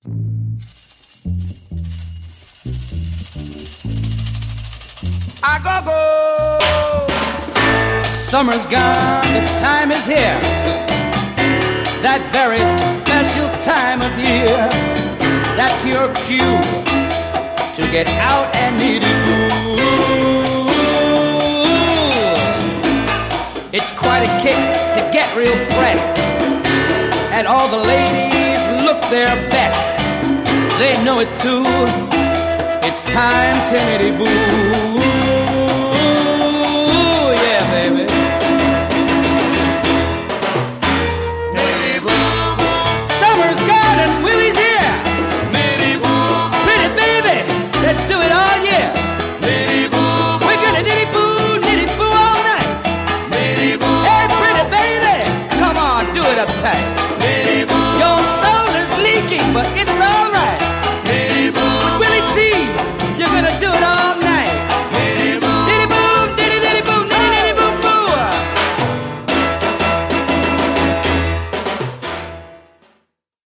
I go. Summer's gone, the time is here. That very special time of year. That's your cue to get out and meet you. It's quite a kick to get real pressed, and all the ladies look their best. They know it too. It's time to nitty boo.